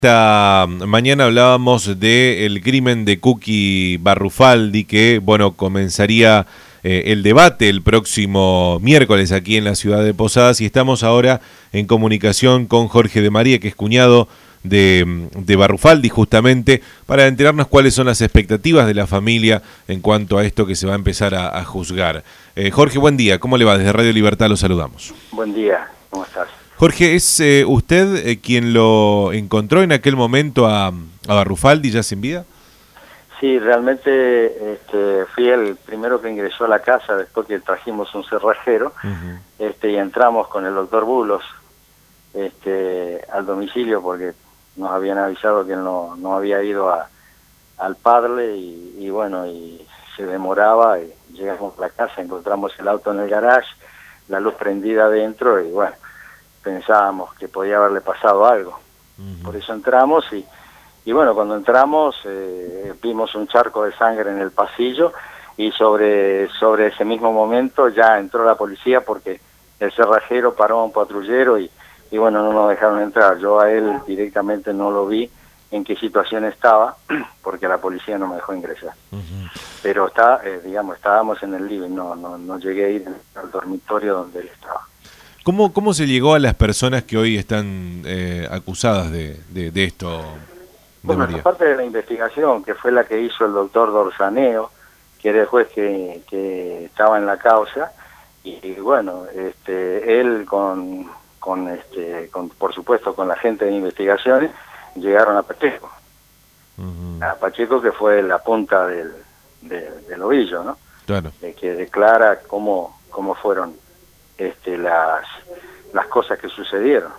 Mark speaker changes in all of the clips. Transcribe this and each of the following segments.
Speaker 1: Esta mañana hablábamos del crimen de Cookie Barrufaldi, que bueno, comenzaría el debate el próximo miércoles aquí en la ciudad de Posadas, y estamos ahora en comunicación con Jorge de María, que es cuñado de Barrufaldi, justamente para enterarnos cuáles son las expectativas de la familia en cuanto a esto que se va a empezar a juzgar. Jorge, buen día, ¿cómo le va? Desde Radio Libertad lo saludamos.
Speaker 2: Buen día, ¿cómo estás?
Speaker 1: Jorge, ¿es usted quien lo encontró en aquel momento a Barrufaldi ya sin vida?
Speaker 2: Sí, realmente fui el primero que ingresó a la casa después que trajimos un cerrajero. Y entramos con el doctor Bulos al domicilio porque nos habían avisado que él no había ido al Padre y bueno, y se demoraba, y llegamos a la casa, encontramos el auto en el garage, la luz prendida adentro y bueno, pensábamos que podía haberle pasado algo. Por eso entramos y bueno, cuando entramos vimos un charco de sangre en el pasillo y sobre ese mismo momento ya entró la policía porque el cerrajero paró a un patrullero y bueno, no nos dejaron entrar. Yo a él directamente no lo vi en qué situación estaba porque la policía no me dejó ingresar. Pero estábamos en el living, no llegué a ir al dormitorio donde él estaba.
Speaker 1: ¿Cómo se llegó a las personas que hoy están acusadas de esto?
Speaker 2: Bueno, esa parte de la investigación, que fue la que hizo el doctor Dorzaneo, que era el juez que estaba en la causa, y bueno, él por supuesto con la gente de investigaciones, llegaron a Pacheco. A Pacheco, que fue la punta del ovillo, ¿no? Claro. Que declara cómo fueron las cosas que sucedieron.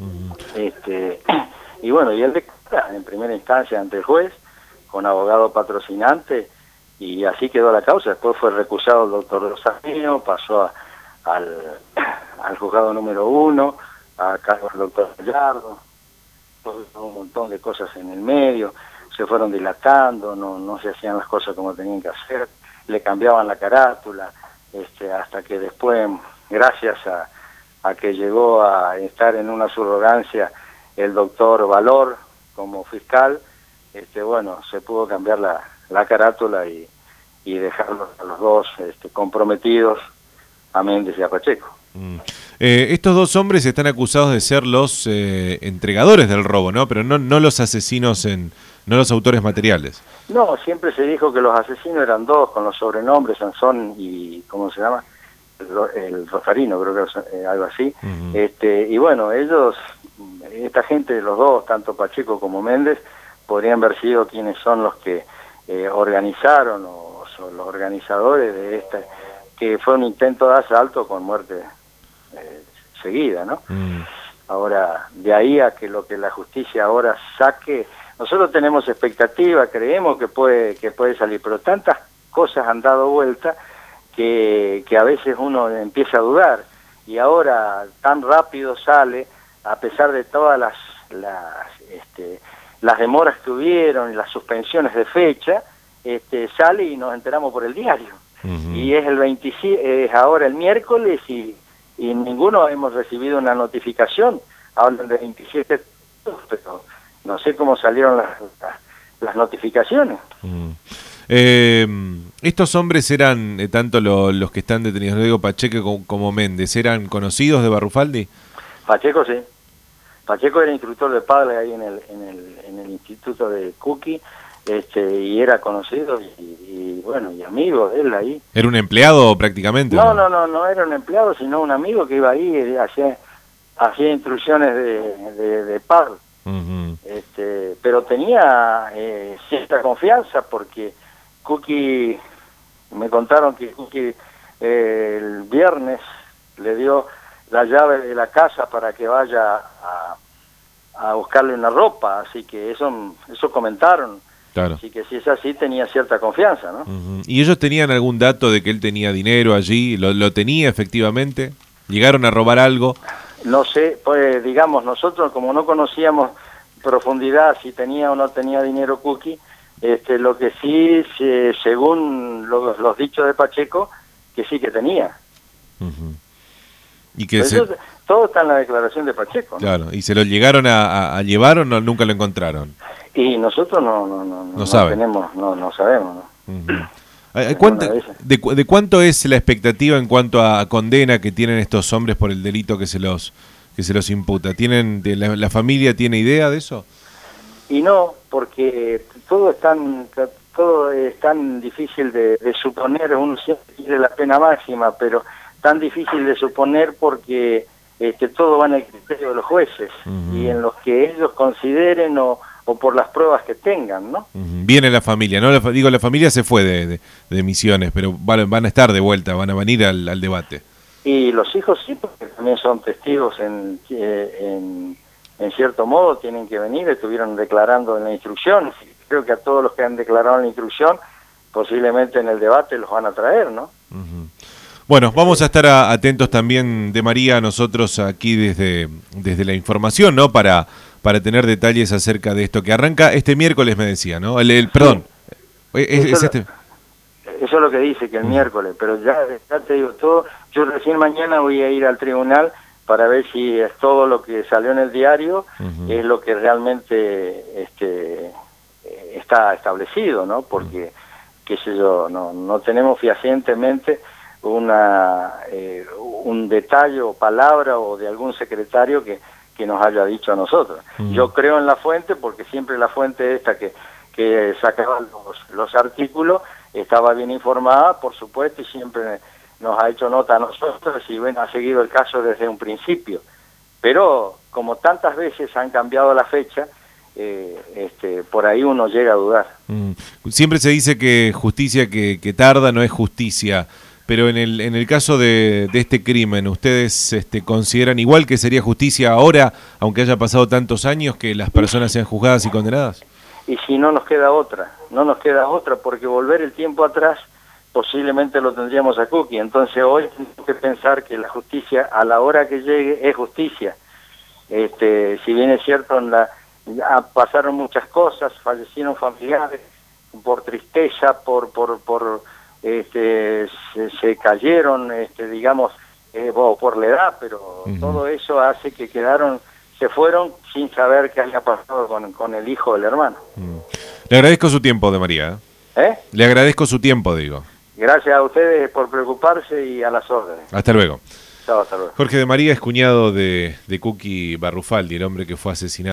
Speaker 2: Y bueno, y él declara en primera instancia ante el juez con abogado patrocinante y así quedó la causa. Después fue recusado el doctor Rosaneo, pasó al juzgado número 1 a cargo del doctor Gallardo, un montón de cosas en el medio, se fueron dilatando, no se hacían las cosas como tenían que hacer, le cambiaban la carátula, hasta que después, gracias a que llegó a estar en una subrogancia el doctor Valor como fiscal, bueno, se pudo cambiar la carátula y dejarlos a los dos comprometidos, a Méndez y a Pacheco.
Speaker 1: Estos dos hombres están acusados de ser los entregadores del robo, ¿no? Pero no los asesinos, no los autores materiales.
Speaker 2: No, siempre se dijo que los asesinos eran dos, con los sobrenombres Sansón y, ¿cómo se llama? El Rosarino, creo que algo así. Y bueno, esta gente, los dos, tanto Pacheco como Méndez, podrían haber sido quienes son los que organizaron o son los organizadores de que fue un intento de asalto con muerte seguida, ¿no? Ahora, de ahí a que lo que la justicia ahora saque, nosotros tenemos expectativa, creemos que puede salir, pero tantas cosas han dado vuelta que a veces uno empieza a dudar, y ahora tan rápido sale, a pesar de todas las demoras que hubieron y las suspensiones de fecha, sale y nos enteramos por el diario. Y es el 27, es ahora el miércoles y ninguno hemos recibido una notificación. Hablan de 27, pero no sé cómo salieron las notificaciones.
Speaker 1: Estos hombres eran, tanto los que están detenidos, lo digo, Pacheco como Méndez, ¿eran conocidos de Barrufaldi?
Speaker 2: Pacheco sí. Pacheco era instructor de padre ahí en el instituto de Cookie, y era conocido y bueno, y amigo de él ahí.
Speaker 1: ¿Era un empleado prácticamente?
Speaker 2: No era un empleado, sino un amigo que iba ahí y hacía instrucciones de padre. Pero tenía cierta confianza porque Cookie, me contaron que Cookie el viernes le dio la llave de la casa para que vaya a buscarle una ropa, así que eso comentaron. Claro. Así que si es así, tenía cierta confianza, ¿no?
Speaker 1: ¿Y ellos tenían algún dato de que él tenía dinero allí? ¿Lo tenía efectivamente? ¿Llegaron a robar algo?
Speaker 2: No sé, pues digamos, nosotros como no conocíamos profundidad si tenía o no tenía dinero Cookie, lo que sí, según los dichos de Pacheco, que sí que tenía.
Speaker 1: Y que
Speaker 2: todo está en la declaración de Pacheco, ¿no?
Speaker 1: Claro, ¿y se lo llegaron a llevar o no, nunca lo encontraron?
Speaker 2: Y nosotros no tenemos, no sabemos, ¿no?
Speaker 1: ¿De cuánto es la expectativa en cuanto a condena que tienen estos hombres por el delito que se los imputa? ¿La familia tiene idea de eso?
Speaker 2: Y no, porque todo es tan difícil de suponer. Uno siempre quiere la pena máxima, pero tan difícil de suponer porque todo va en el criterio de los jueces y en los que ellos consideren o por las pruebas que tengan, ¿no?
Speaker 1: Viene la familia, ¿no? La familia se fue de Misiones, pero van a estar de vuelta, van a venir al debate.
Speaker 2: Y los hijos sí, porque también son testigos en cierto modo, tienen que venir, estuvieron declarando en la instrucción. Creo que a todos los que han declarado en la instrucción, posiblemente en el debate los van a traer, ¿no?
Speaker 1: Bueno, vamos a estar atentos también de María, nosotros aquí desde la información, ¿no? Para tener detalles acerca de esto que arranca este miércoles, me decía, ¿no? Perdón.
Speaker 2: Sí. Eso es lo que dice, que el miércoles, pero ya te digo todo. Yo recién mañana voy a ir al tribunal para ver si es todo lo que salió en el diario, es lo que realmente está establecido, ¿no? Porque, qué sé yo, no tenemos fehacientemente un detalle o palabra o de algún secretario que nos haya dicho a nosotros. Yo creo en la fuente porque siempre la fuente esta que sacaba los artículos estaba bien informada, por supuesto, y siempre nos ha hecho nota a nosotros y bueno, ha seguido el caso desde un principio. Pero como tantas veces han cambiado la fecha, por ahí uno llega a dudar.
Speaker 1: Siempre se dice que justicia que tarda no es justicia. Pero en el caso de este crimen, ¿ustedes consideran igual que sería justicia ahora, aunque haya pasado tantos años, que las personas sean juzgadas y condenadas?
Speaker 2: Y si no nos queda otra, porque volver el tiempo atrás posiblemente lo tendríamos a Cookie. Entonces hoy tenemos que pensar que la justicia a la hora que llegue es justicia. Si bien es cierto, pasaron muchas cosas, fallecieron familiares por tristeza, se cayeron, digamos, por la edad, pero todo eso hace que se fueron sin saber qué había pasado con el hijo del hermano.
Speaker 1: Le agradezco su tiempo, de María. Le agradezco su tiempo, digo.
Speaker 2: Gracias a ustedes por preocuparse y a las órdenes.
Speaker 1: Hasta luego.
Speaker 2: Chao, hasta luego.
Speaker 1: Jorge de María es cuñado de Cookie Barrufaldi, el hombre que fue asesinado.